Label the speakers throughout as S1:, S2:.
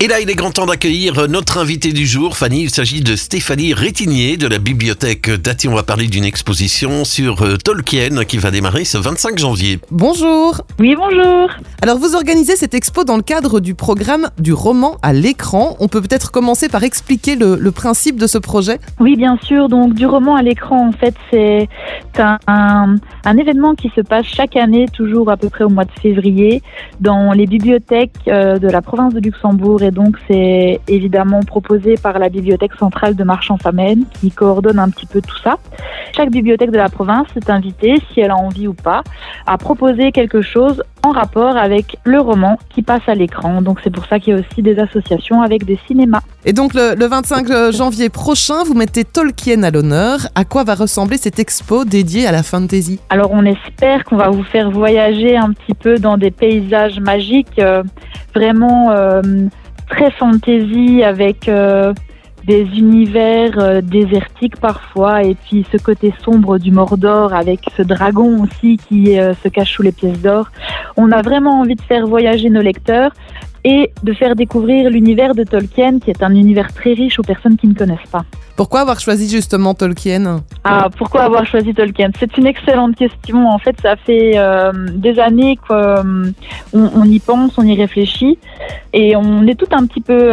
S1: Et là, il est grand temps d'accueillir notre invité du jour, Fanny. Il s'agit de Stéphanie Rétinier de la bibliothèque d'Athie. On va parler d'une exposition sur Tolkien qui va démarrer ce 25 janvier.
S2: Bonjour.
S3: Oui, bonjour.
S2: Alors, vous organisez cette expo dans le cadre du programme du roman à l'écran. On peut peut-être commencer par expliquer le principe de ce projet.
S3: Oui, bien sûr. Donc, du roman à l'écran, en fait, c'est un événement qui se passe chaque année, toujours à peu près au mois de février, dans les bibliothèques de la province de Luxembourg. Et donc, c'est évidemment proposé par la bibliothèque centrale de Marchand-Famenne, qui coordonne un petit peu tout ça. Chaque bibliothèque de la province est invitée, si elle a envie ou pas, à proposer quelque chose en rapport avec le roman qui passe à l'écran. Donc, c'est pour ça qu'il y a aussi des associations avec des cinémas.
S2: Et donc, le 25 janvier prochain, vous mettez Tolkien à l'honneur. À quoi va ressembler cette expo dédiée à la fantasy ?
S3: Alors, on espère qu'on va vous faire voyager un petit peu dans des paysages magiques, vraiment très fantasy, avec des univers désertiques parfois, et puis ce côté sombre du Mordor avec ce dragon aussi qui se cache sous les pièces d'or. On a vraiment envie de faire voyager nos lecteurs et de faire découvrir l'univers de Tolkien, qui est un univers très riche aux personnes qui ne connaissent pas.
S2: Pourquoi avoir choisi justement Tolkien ?
S3: Pourquoi avoir choisi Tolkien ? C'est une excellente question. En fait, ça fait des années qu'on y pense, on y réfléchit, et on est tout un petit peu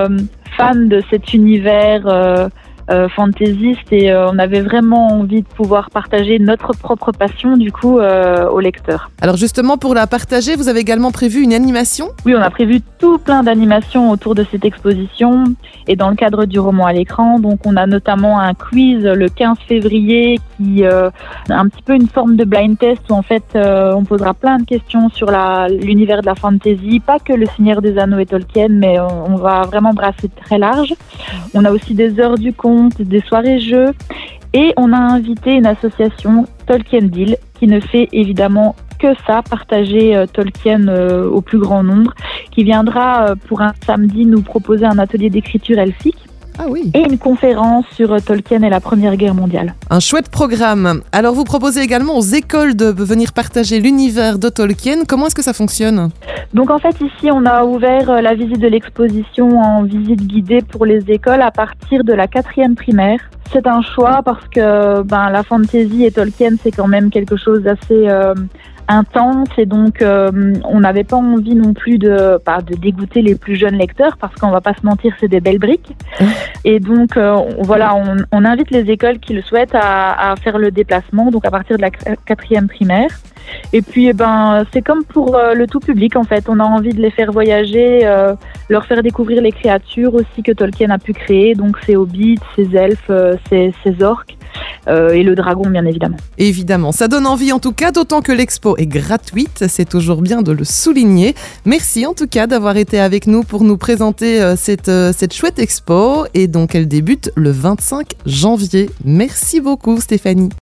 S3: fan de cet univers fantaisiste, et on avait vraiment envie de pouvoir partager notre propre passion du coup aux lecteurs.
S2: Alors justement, pour la partager, vous avez également prévu une animation ?
S3: Oui, on a prévu tout plein d'animations autour de cette exposition et dans le cadre du roman à l'écran. Donc on a notamment un quiz le 15 février qui est un petit peu une forme de blind test où en fait on posera plein de questions sur l'univers de la fantasy, pas que le Seigneur des Anneaux et Tolkien, mais on va vraiment brasser très large. On a aussi des heures du conte, des soirées-jeux, et on a invité une association, Tolkien Deal, qui ne fait évidemment que ça, partager Tolkien au plus grand nombre, qui viendra pour un samedi nous proposer un atelier d'écriture elfique.
S2: Ah oui.
S3: Et une conférence sur Tolkien et la Première Guerre mondiale.
S2: Un chouette programme. Alors vous proposez également aux écoles de venir partager l'univers de Tolkien. Comment est-ce que ça fonctionne ?
S3: Donc en fait ici on a ouvert la visite de l'exposition en visite guidée pour les écoles à partir de la 4e primaire. C'est un choix parce que la fantasy et Tolkien c'est quand même quelque chose d'assez intense, et donc on n'avait pas envie non plus de dégoûter les plus jeunes lecteurs, parce qu'on va pas se mentir, c'est des belles briques. Et donc on invite les écoles qui le souhaitent à faire le déplacement, donc à partir de la 4e primaire. Et puis c'est comme pour le tout public en fait, on a envie de les faire voyager, leur faire découvrir les créatures aussi que Tolkien a pu créer, donc ses hobbits, ses elfes, ses orques. Et le dragon, bien évidemment.
S2: Évidemment, ça donne envie en tout cas, d'autant que l'expo est gratuite, c'est toujours bien de le souligner. Merci en tout cas d'avoir été avec nous pour nous présenter cette chouette expo, et donc elle débute le 25 janvier. Merci beaucoup Stéphanie.